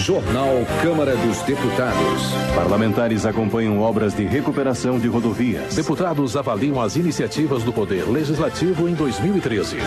Jornal Câmara dos Deputados. Parlamentares acompanham obras de recuperação de rodovias. Deputados avaliam as iniciativas do Poder Legislativo em 2013.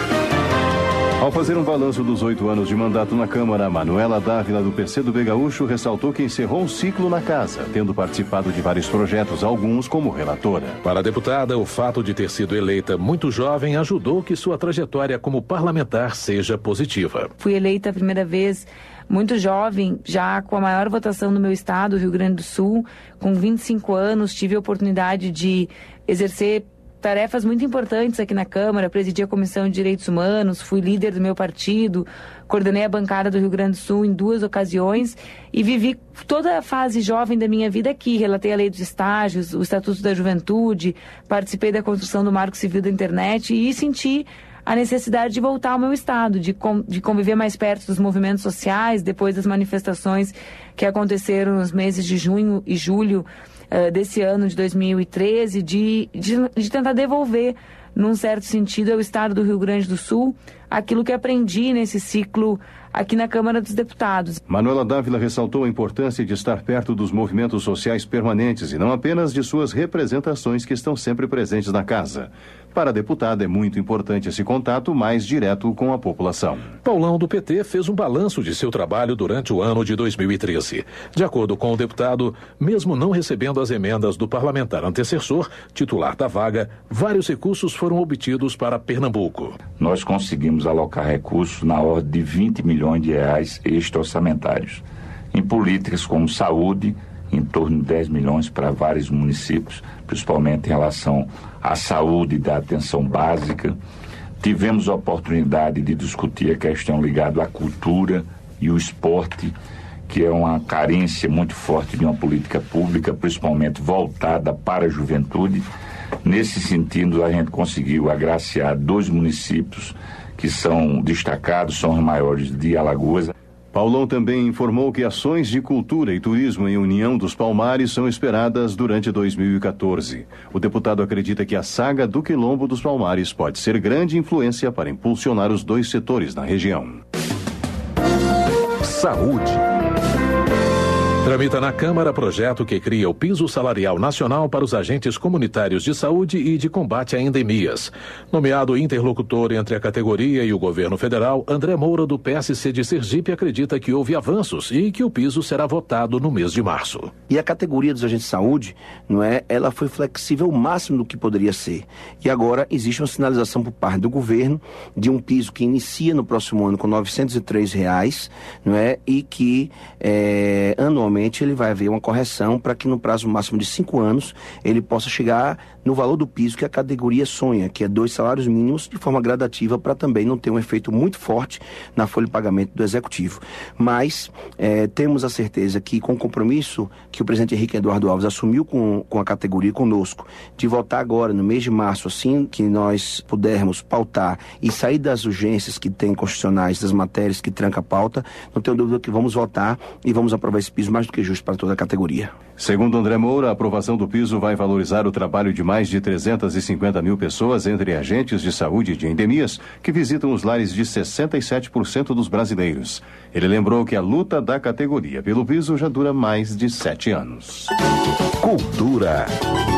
Ao fazer um balanço dos 8 anos de mandato na Câmara, Manuela Dávila, do PCdoB Gaúcho, ressaltou que encerrou um ciclo na casa, tendo participado de vários projetos, alguns como relatora. Para a deputada, o fato de ter sido eleita muito jovem ajudou que sua trajetória como parlamentar seja positiva. Fui eleita a primeira vez muito jovem, já com a maior votação no meu estado, Rio Grande do Sul. Com 25 anos, tive a oportunidade de exercer tarefas muito importantes aqui na Câmara, presidi a Comissão de Direitos Humanos, fui líder do meu partido, coordenei a bancada do Rio Grande do Sul em 2 ocasiões e vivi toda a fase jovem da minha vida aqui. Relatei a Lei dos Estágios, o Estatuto da Juventude, participei da construção do Marco Civil da Internet e senti a necessidade de voltar ao meu estado, de conviver mais perto dos movimentos sociais, depois das manifestações que aconteceram nos meses de junho e julho desse ano de 2013, de tentar devolver, num certo sentido, ao estado do Rio Grande do Sul aquilo que aprendi nesse ciclo aqui na Câmara dos Deputados. Manuela Dávila ressaltou a importância de estar perto dos movimentos sociais permanentes e não apenas de suas representações que estão sempre presentes na casa. Para a deputada é muito importante esse contato mais direto com a população. Paulão, do PT, fez um balanço de seu trabalho durante o ano de 2013. De acordo com o deputado, mesmo não recebendo as emendas do parlamentar antecessor, titular da vaga, vários recursos foram obtidos para Pernambuco. Nós conseguimos alocar recursos na ordem de 20 milhões de reais extra-orçamentários. Em políticas como saúde, em torno de 10 milhões para vários municípios, principalmente em relação à saúde e da atenção básica. Tivemos a oportunidade de discutir a questão ligada à cultura e o esporte, que é uma carência muito forte de uma política pública, principalmente voltada para a juventude. Nesse sentido, a gente conseguiu agraciar 2 municípios que são destacados, são os maiores de Alagoas. Paulão também informou que ações de cultura e turismo em União dos Palmares são esperadas durante 2014. O deputado acredita que a saga do Quilombo dos Palmares pode ser grande influência para impulsionar os 2 setores na região. Saúde. Tramita na Câmara projeto que cria o piso salarial nacional para os agentes comunitários de saúde e de combate a endemias. Nomeado interlocutor entre a categoria e o governo federal, André Moura, do PSC de Sergipe, acredita que houve avanços e que o piso será votado no mês de março. E a categoria dos agentes de saúde, ela foi flexível o máximo do que poderia ser. E agora existe uma sinalização por parte do governo de um piso que inicia no próximo ano com R$ 903, e que anualmente ele vai haver uma correção para que no prazo máximo de 5 anos ele possa chegar no valor do piso que a categoria sonha, que é 2 salários mínimos de forma gradativa, para também não ter um efeito muito forte na folha de pagamento do executivo. Mas temos a certeza que, com o compromisso que o presidente Henrique Eduardo Alves assumiu com a categoria conosco, de votar agora no mês de março, assim que nós pudermos pautar e sair das urgências que tem constitucionais, das matérias que tranca a pauta, não tenho dúvida que vamos votar e vamos aprovar esse piso mais do que justo para toda a categoria. Segundo André Moura, a aprovação do piso vai valorizar o trabalho de mais de 350 mil pessoas, entre agentes de saúde e de endemias, que visitam os lares de 67% dos brasileiros. Ele lembrou que a luta da categoria pelo piso já dura mais de 7 anos. Cultura.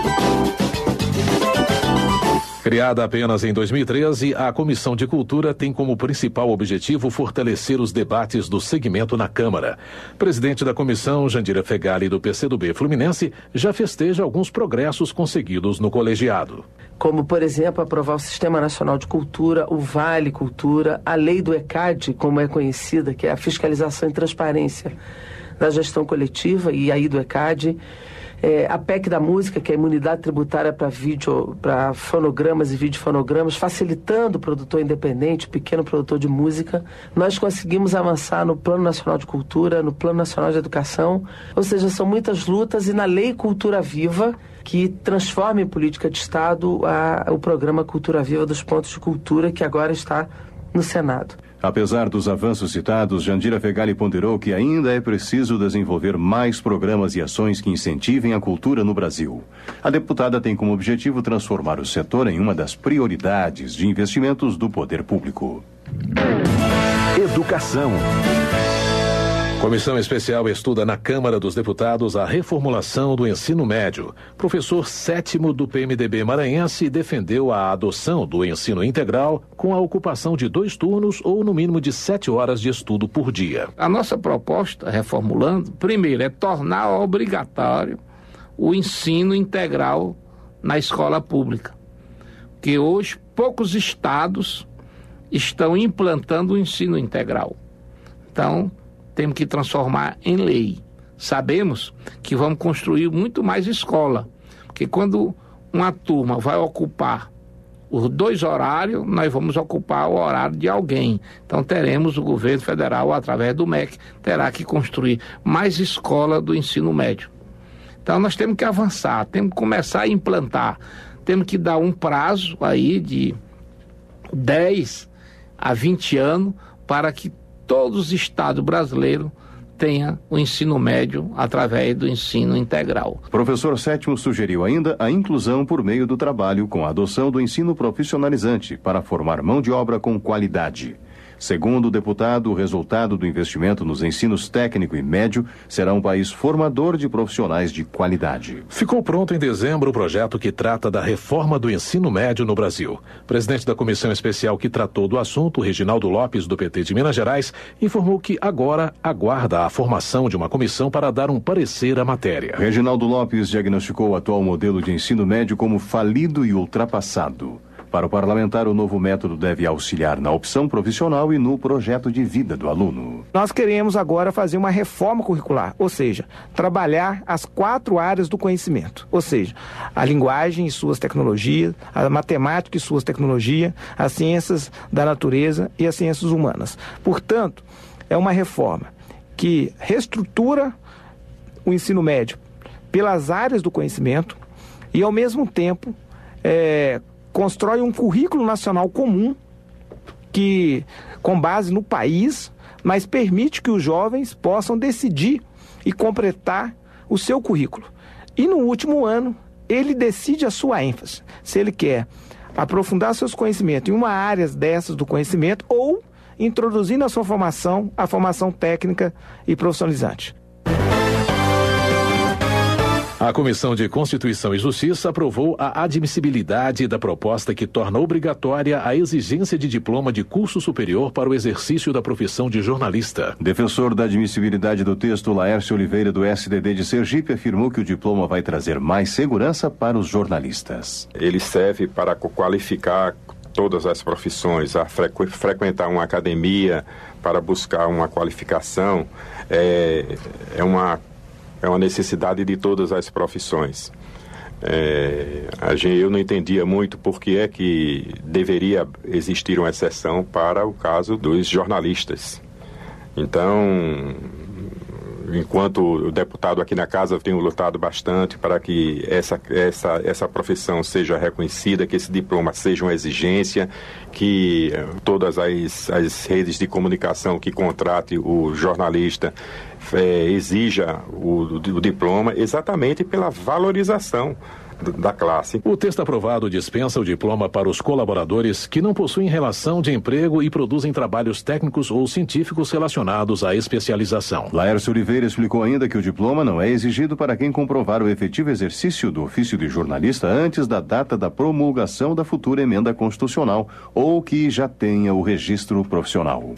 Criada apenas em 2013, a Comissão de Cultura tem como principal objetivo fortalecer os debates do segmento na Câmara. Presidente da comissão, Jandira Fegali, do PCdoB Fluminense, já festeja alguns progressos conseguidos no colegiado. Como, por exemplo, aprovar o Sistema Nacional de Cultura, o Vale Cultura, a lei do ECAD, como é conhecida, que é a fiscalização e transparência da gestão coletiva, e aí do ECAD. A PEC da música, que é a imunidade tributária para fonogramas e videofonogramas, facilitando o produtor independente, o pequeno produtor de música. Nós conseguimos avançar no Plano Nacional de Cultura, no Plano Nacional de Educação, ou seja, são muitas lutas, e na Lei Cultura Viva, que transforma em política de Estado o programa Cultura Viva dos Pontos de Cultura, que agora está no Senado. Apesar dos avanços citados, Jandira Fegali ponderou que ainda é preciso desenvolver mais programas e ações que incentivem a cultura no Brasil. A deputada tem como objetivo transformar o setor em uma das prioridades de investimentos do poder público. Educação. Comissão especial estuda na Câmara dos Deputados a reformulação do ensino médio. Professor sétimo do PMDB maranhense defendeu a adoção do ensino integral com a ocupação de 2 turnos ou no mínimo de 7 horas de estudo por dia. A nossa proposta, reformulando, primeiro é tornar obrigatório o ensino integral na escola pública. Porque hoje poucos estados estão implantando o ensino integral. Então, temos que transformar em lei. Sabemos que vamos construir muito mais escola, porque quando uma turma vai ocupar os 2 horários, nós vamos ocupar o horário de alguém. Então teremos o governo federal, através do MEC, terá que construir mais escola do ensino médio. Então nós temos que avançar, temos que começar a implantar, temos que dar um prazo aí de 10 a 20 anos para que todos os estados brasileiros tenham o ensino médio através do ensino integral. Professor Sétimo sugeriu ainda a inclusão por meio do trabalho com a adoção do ensino profissionalizante para formar mão de obra com qualidade. Segundo o deputado, o resultado do investimento nos ensinos técnico e médio será um país formador de profissionais de qualidade. Ficou pronto em dezembro o projeto que trata da reforma do ensino médio no Brasil. O presidente da comissão especial que tratou do assunto, Reginaldo Lopes, do PT de Minas Gerais, informou que agora aguarda a formação de uma comissão para dar um parecer à matéria. Reginaldo Lopes diagnosticou o atual modelo de ensino médio como falido e ultrapassado. Para o parlamentar, o novo método deve auxiliar na opção profissional e no projeto de vida do aluno. Nós queremos agora fazer uma reforma curricular, ou seja, trabalhar as 4 áreas do conhecimento, ou seja, a linguagem e suas tecnologias, a matemática e suas tecnologias, as ciências da natureza e as ciências humanas. Portanto, é uma reforma que reestrutura o ensino médio pelas áreas do conhecimento e, ao mesmo tempo, constrói um currículo nacional comum que, com base no país, mas permite que os jovens possam decidir e completar o seu currículo. E no último ano, ele decide a sua ênfase, se ele quer aprofundar seus conhecimentos em uma área dessas do conhecimento ou introduzir na sua formação a formação técnica e profissionalizante. A Comissão de Constituição e Justiça aprovou a admissibilidade da proposta que torna obrigatória a exigência de diploma de curso superior para o exercício da profissão de jornalista. Defensor da admissibilidade do texto, Laércio Oliveira, do SDD de Sergipe, afirmou que o diploma vai trazer mais segurança para os jornalistas. Ele serve para qualificar todas as profissões, a frequentar uma academia para buscar uma qualificação, é uma necessidade de todas as profissões. Eu não entendia muito por que é que deveria existir uma exceção para o caso dos jornalistas. Então, enquanto deputado aqui na casa, eu tenho lutado bastante para que essa profissão seja reconhecida, que esse diploma seja uma exigência, que todas as redes de comunicação que contrate o jornalista exija o diploma, exatamente pela valorização da classe. O texto aprovado dispensa o diploma para os colaboradores que não possuem relação de emprego e produzem trabalhos técnicos ou científicos relacionados à especialização. Laércio Oliveira explicou ainda que o diploma não é exigido para quem comprovar o efetivo exercício do ofício de jornalista antes da data da promulgação da futura emenda constitucional ou que já tenha o registro profissional.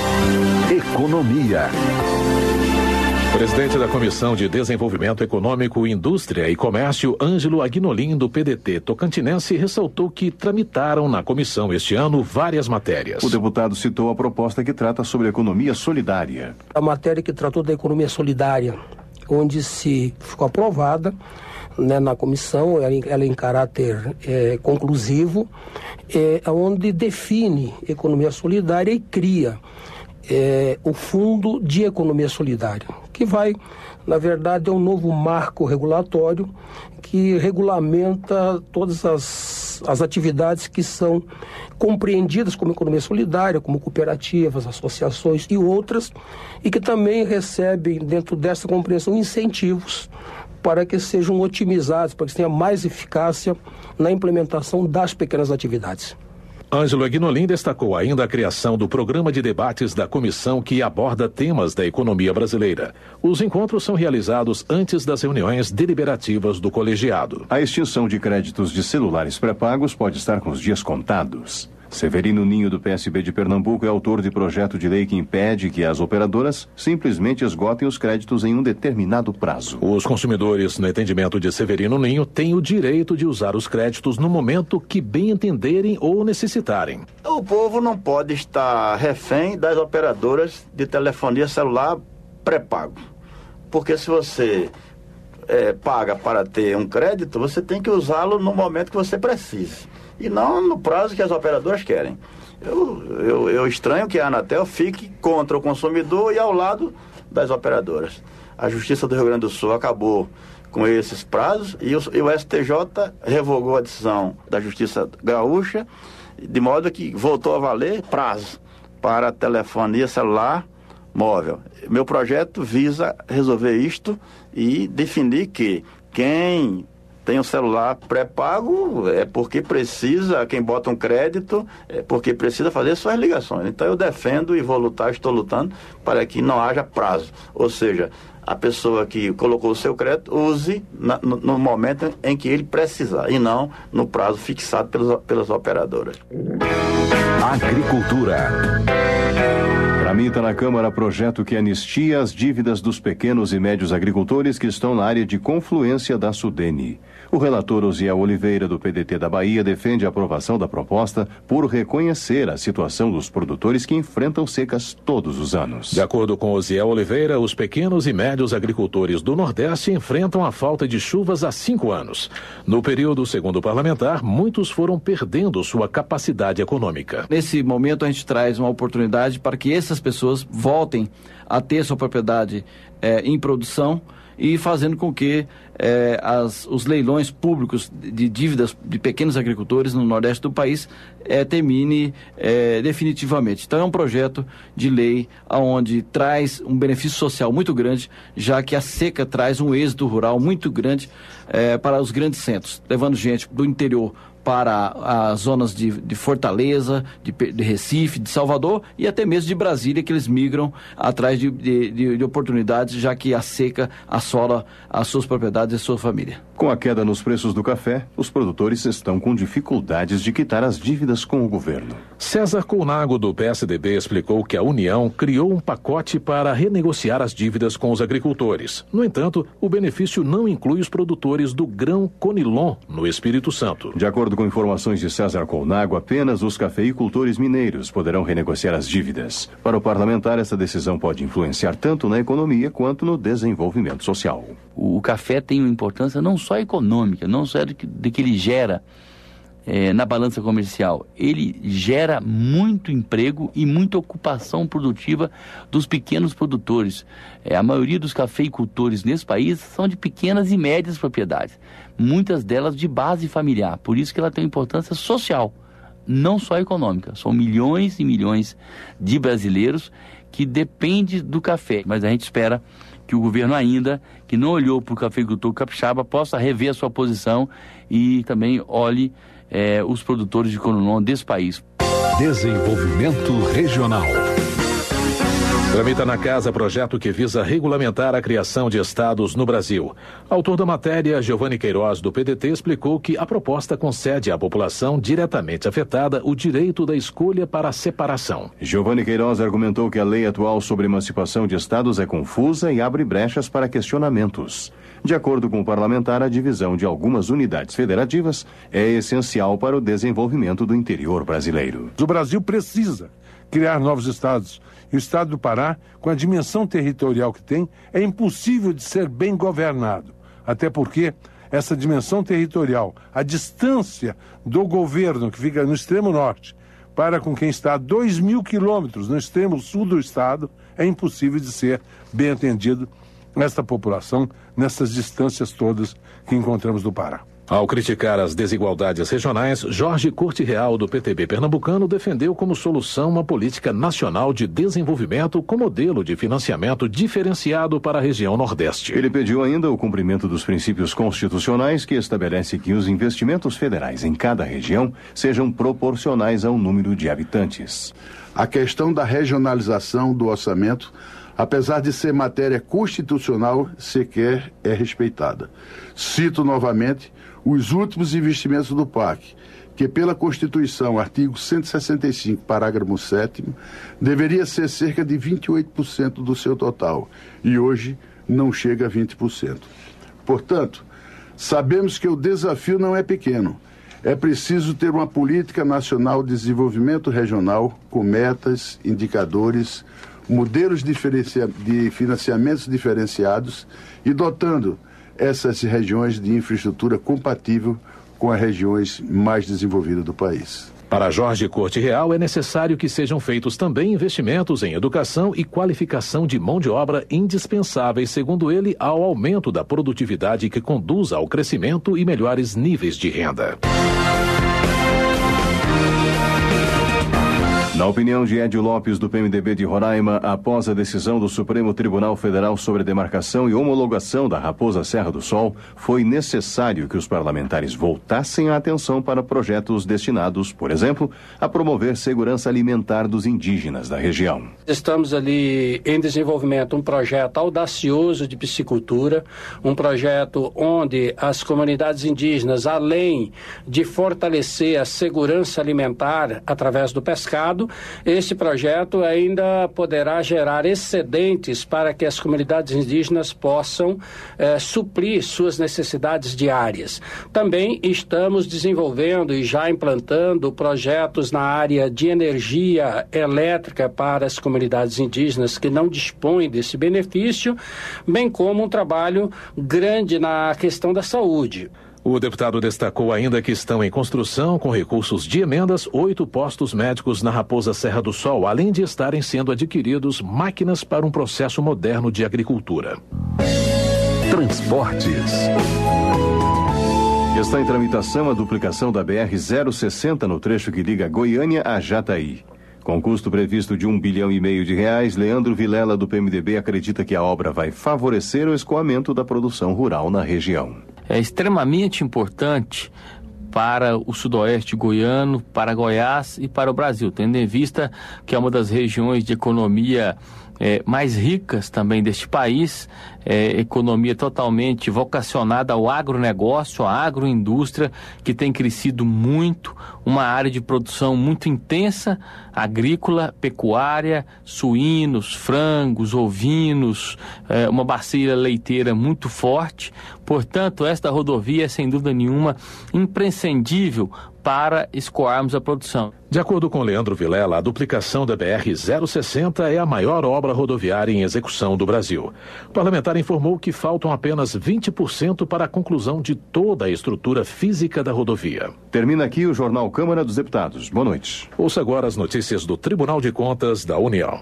Economia. Presidente da Comissão de Desenvolvimento Econômico, Indústria e Comércio, Ângelo Aguinolin, do PDT tocantinense, ressaltou que tramitaram na comissão este ano várias matérias. O deputado citou a proposta que trata sobre economia solidária. A matéria que tratou da economia solidária, onde se ficou aprovada na comissão, ela em caráter conclusivo, onde define economia solidária e cria o Fundo de Economia Solidária, que vai, na verdade, é um novo marco regulatório que regulamenta todas as atividades que são compreendidas como economia solidária, como cooperativas, associações e outras, e que também recebem, dentro dessa compreensão, incentivos para que sejam otimizados, para que tenha mais eficácia na implementação das pequenas atividades. Ângelo Aguinolin destacou ainda a criação do programa de debates da comissão que aborda temas da economia brasileira. Os encontros são realizados antes das reuniões deliberativas do colegiado. A extinção de créditos de celulares pré-pagos pode estar com os dias contados. Severino Ninho, do PSB de Pernambuco, é autor de projeto de lei que impede que as operadoras simplesmente esgotem os créditos em um determinado prazo. Os consumidores, no entendimento de Severino Ninho, têm o direito de usar os créditos no momento que bem entenderem ou necessitarem. O povo não pode estar refém das operadoras de telefonia celular pré-pago. Porque se você paga para ter um crédito, você tem que usá-lo no momento que você precise. E não no prazo que as operadoras querem. Eu estranho que a Anatel fique contra o consumidor e ao lado das operadoras. A Justiça do Rio Grande do Sul acabou com esses prazos e o STJ revogou a decisão da Justiça Gaúcha, de modo que voltou a valer prazo para a telefonia celular móvel. Meu projeto visa resolver isto e definir que quem tem um celular pré-pago é porque precisa, quem bota um crédito é porque precisa fazer suas ligações. Então eu defendo e vou lutar, estou lutando para que não haja prazo. Ou seja, a pessoa que colocou o seu crédito use no momento em que ele precisar e não no prazo fixado pelas operadoras. Agricultura. Tramita na Câmara projeto que anistia as dívidas dos pequenos e médios agricultores que estão na área de confluência da Sudene. O relator Osiel Oliveira, do PDT da Bahia, defende a aprovação da proposta por reconhecer a situação dos produtores que enfrentam secas todos os anos. De acordo com Osiel Oliveira, os pequenos e médios agricultores do Nordeste enfrentam a falta de chuvas há 5 anos. No período, segundo o parlamentar, muitos foram perdendo sua capacidade econômica. Nesse momento, a gente traz uma oportunidade para que essas pessoas voltem a ter sua propriedade em produção e fazendo com que os leilões públicos de dívidas de pequenos agricultores no Nordeste do país termine definitivamente. Então é um projeto de lei onde traz um benefício social muito grande, já que a seca traz um êxodo rural muito grande para os grandes centros, levando gente do interior para as zonas de Fortaleza, de Recife, de Salvador e até mesmo de Brasília, que eles migram atrás de oportunidades, já que a seca assola as suas propriedades e a sua família. Com a queda nos preços do café, os produtores estão com dificuldades de quitar as dívidas com o governo. César Colnago, do PSDB, explicou que a União criou um pacote para renegociar as dívidas com os agricultores. No entanto, o benefício não inclui os produtores do grão Conilon, no Espírito Santo. De acordo com informações de César Colnago, apenas os cafeicultores mineiros poderão renegociar as dívidas. Para o parlamentar, essa decisão pode influenciar tanto na economia quanto no desenvolvimento social. O café tem uma importância não só econômica, não só de que ele gera na balança comercial. Ele gera muito emprego e muita ocupação produtiva dos pequenos produtores. A maioria dos cafeicultores nesse país são de pequenas e médias propriedades, muitas delas de base familiar. Por isso que ela tem uma importância social, não só econômica. São milhões e milhões de brasileiros que dependem do café. Mas a gente espera que o governo ainda, que não olhou para o cafeicultor capixaba, possa rever a sua posição e também olhe os produtores de Conilon desse país. Desenvolvimento regional. Tramita na Casa projeto que visa regulamentar a criação de estados no Brasil. Autor da matéria, Giovanni Queiroz, do PDT, explicou que a proposta concede à população diretamente afetada o direito da escolha para a separação. Giovanni Queiroz argumentou que a lei atual sobre emancipação de estados é confusa e abre brechas para questionamentos. De acordo com o parlamentar, a divisão de algumas unidades federativas é essencial para o desenvolvimento do interior brasileiro. O Brasil precisa criar novos estados. E o estado do Pará, com a dimensão territorial que tem, é impossível de ser bem governado. Até porque essa dimensão territorial, a distância do governo que fica no extremo norte para com quem está a 2.000 quilômetros no extremo sul do estado, é impossível de ser bem atendido esta população nessas distâncias todas que encontramos do Pará. Ao criticar as desigualdades regionais, Jorge Corte Real, do PTB pernambucano, defendeu como solução uma política nacional de desenvolvimento com modelo de financiamento diferenciado para a região Nordeste. Ele pediu ainda o cumprimento dos princípios constitucionais que estabelece que os investimentos federais em cada região sejam proporcionais ao número de habitantes. A questão da regionalização do orçamento, apesar de ser matéria constitucional, sequer é respeitada. Cito novamente os últimos investimentos do PAC, que pela Constituição, artigo 165, parágrafo 7º, deveria ser cerca de 28% do seu total, e hoje não chega a 20%. Portanto, sabemos que o desafio não é pequeno. É preciso ter uma política nacional de desenvolvimento regional com metas, indicadores, modelos de financiamentos diferenciados e dotando essas regiões de infraestrutura compatível com as regiões mais desenvolvidas do país. Para Jorge Corte Real, é necessário que sejam feitos também investimentos em educação e qualificação de mão de obra indispensáveis, segundo ele, ao aumento da produtividade que conduza ao crescimento e melhores níveis de renda. Na opinião de Edio Lopes, do PMDB de Roraima, após a decisão do Supremo Tribunal Federal sobre a demarcação e homologação da Raposa Serra do Sol, foi necessário que os parlamentares voltassem a atenção para projetos destinados, por exemplo, a promover segurança alimentar dos indígenas da região. Estamos ali em desenvolvimento um projeto audacioso de piscicultura, um projeto onde as comunidades indígenas, além de fortalecer a segurança alimentar através do pescado, esse projeto ainda poderá gerar excedentes para que as comunidades indígenas possam suprir suas necessidades diárias. Também estamos desenvolvendo e já implantando projetos na área de energia elétrica para as comunidades indígenas que não dispõem desse benefício, bem como um trabalho grande na questão da saúde. O deputado destacou ainda que estão em construção, com recursos de emendas, 8 postos médicos na Raposa Serra do Sol, além de estarem sendo adquiridos máquinas para um processo moderno de agricultura. Transportes. Está em tramitação a duplicação da BR-060 no trecho que liga Goiânia a Jataí. Com custo previsto de R$1,5 bilhão, Leandro Vilela, do PMDB, acredita que a obra vai favorecer o escoamento da produção rural na região. É extremamente importante para o sudoeste goiano, para Goiás e para o Brasil, tendo em vista que é uma das regiões de economia mais ricas também deste país, economia totalmente vocacionada ao agronegócio, à agroindústria, que tem crescido muito, uma área de produção muito intensa, agrícola, pecuária, suínos, frangos, ovinos, uma bacia leiteira muito forte. Portanto, esta rodovia é, sem dúvida nenhuma, imprescindível para escoarmos a produção. De acordo com Leandro Vilela, a duplicação da BR-060 é a maior obra rodoviária em execução do Brasil. O parlamentar informou que faltam apenas 20% para a conclusão de toda a estrutura física da rodovia. Termina aqui o Jornal Câmara dos Deputados. Boa noite. Ouça agora as notícias do Tribunal de Contas da União.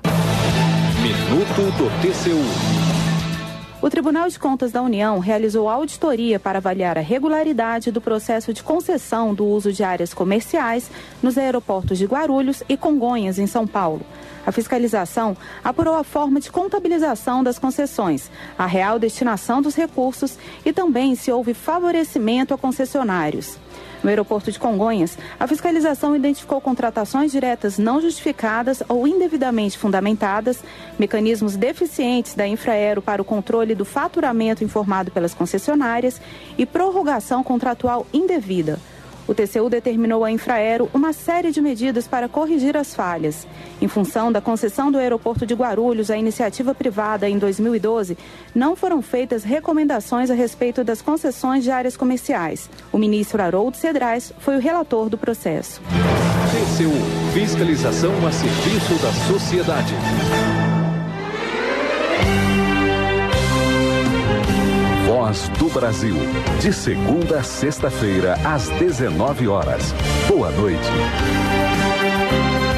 Minuto do TCU. O Tribunal de Contas da União realizou auditoria para avaliar a regularidade do processo de concessão do uso de áreas comerciais nos aeroportos de Guarulhos e Congonhas, em São Paulo. A fiscalização apurou a forma de contabilização das concessões, a real destinação dos recursos e também se houve favorecimento a concessionários. No aeroporto de Congonhas, a fiscalização identificou contratações diretas não justificadas ou indevidamente fundamentadas, mecanismos deficientes da Infraero para o controle do faturamento informado pelas concessionárias e prorrogação contratual indevida. O TCU determinou à Infraero uma série de medidas para corrigir as falhas. Em função da concessão do aeroporto de Guarulhos à iniciativa privada em 2012, não foram feitas recomendações a respeito das concessões de áreas comerciais. O ministro Haroldo Cedrais foi o relator do processo. TCU, fiscalização a serviço da sociedade. Voz do Brasil, de segunda a sexta-feira, às 19 horas. Boa noite.